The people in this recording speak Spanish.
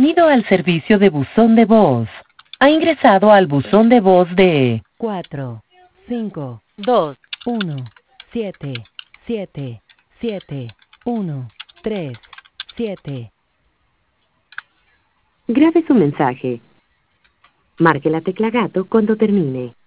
Bienvenido al servicio de buzón de voz. Ha ingresado al buzón de voz de 4, 5, 2, 1, 7, 7, 7, 1, 3, 7. Grabe su mensaje. Marque la tecla gato cuando termine.